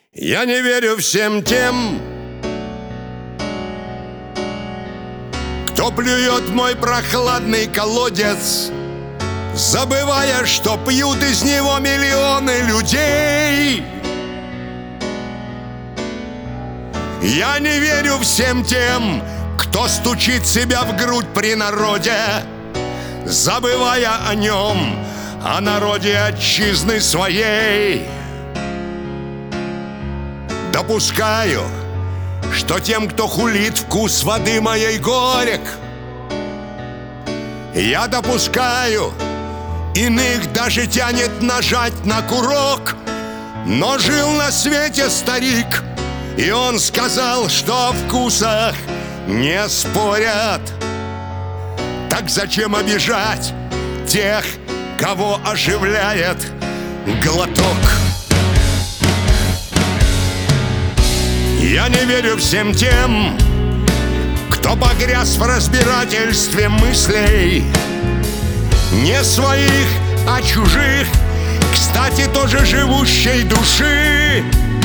Я не верю всем тем, кто плюет в мой прохладный колодец, забывая, что пьют из него миллионы людей. Я не верю всем тем, кто стучит себя в грудь при народе, забывая о нем, о народе отчизны своей. Допускаю, что тем, кто хулит вкус воды моей, горек. Я допускаю, иных даже тянет нажать на курок. Но жил на свете старик, и он сказал, что о вкусах не спорят. Так зачем обижать тех, кого оживляет глоток? Я не верю всем тем, кто погряз в разбирательстве мыслей, не своих, а чужих, кстати, тоже живущей души.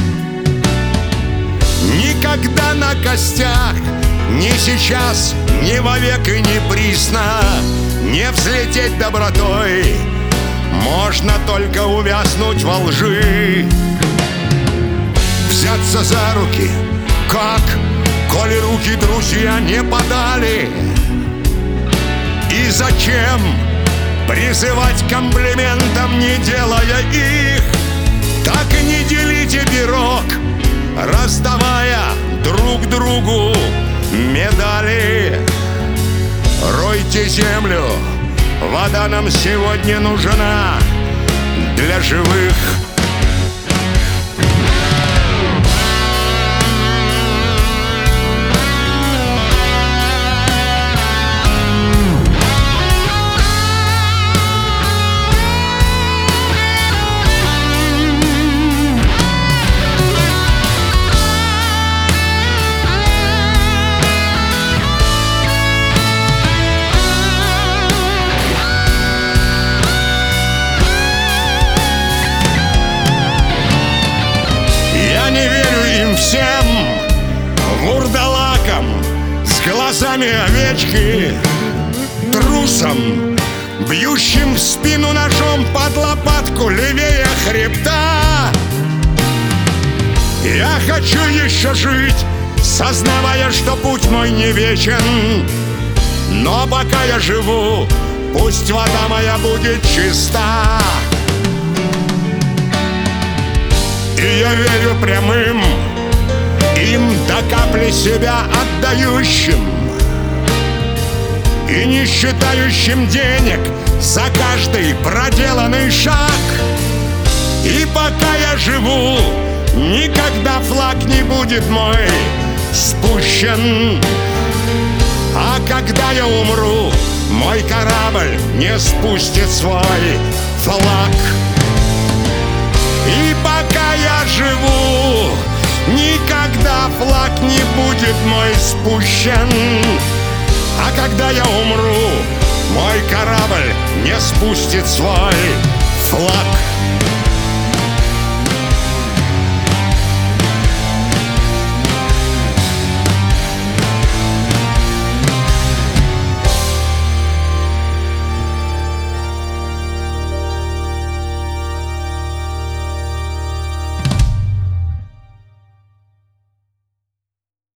Никогда на костях, ни сейчас, ни вовек и ни присно не взлететь добротой, можно только увязнуть во лжи. Взяться за руки, как, коли руки друзья не подали? И зачем призывать комплиментам, не делая их? Так и не делите пирог, раздавая друг другу медали. Ройте землю, вода нам сегодня нужна для живых. Не верю им всем, вурдалакам с глазами овечки, трусам, бьющим в спину ножом под лопатку левее хребта. Я хочу еще жить, сознавая, что путь мой не вечен, но пока я живу, пусть вода моя будет чиста. И я верю прямым, им до капли себя отдающим и не считающим денег за каждый проделанный шаг. И пока я живу, никогда флаг не будет мой спущен. А когда я умру, мой корабль не спустит свой флаг. И пока я живу, никогда флаг не будет мой спущен. А когда я умру, мой корабль не спустит свой флаг.